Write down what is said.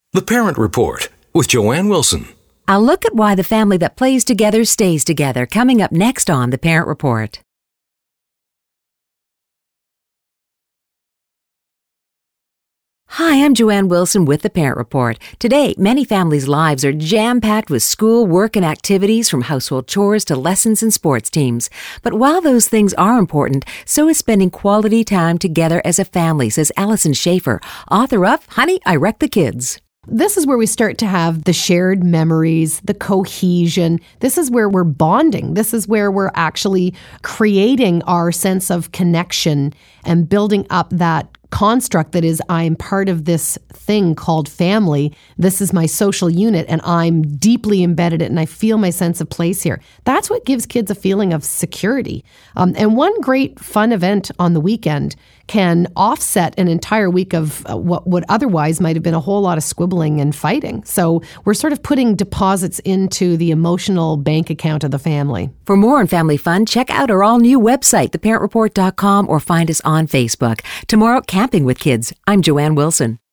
The Parent Report with Joanne Wilson. I'll look at why the family that plays together stays together, coming up next on The Parent Report. Hi, I'm Joanne Wilson with The Parent Report. Today, many families' lives are jam-packed with school, work, and activities from household chores to lessons and sports teams. But while those things are important, so is spending quality time together as a family, says Allison Schaefer, author of Honey, I Wrecked the Kids. This is where we start to have the shared memories, the cohesion. This is where we're bonding. This is where we're actually creating our sense of connection and building up that construct that is, I'm part of this thing called family. This is my social unit and I'm deeply embedded in it and I feel my sense of place here. That's what gives kids a feeling of security. And one great fun event on the weekend can offset an entire week of what would otherwise might have been a whole lot of squibbling and fighting. So we're sort of putting deposits into the emotional bank account of the family. For more on family fun, check out our all-new website, theparentreport.com, or find us on Facebook. Tomorrow, Camping with Kids. I'm Joanne Wilson.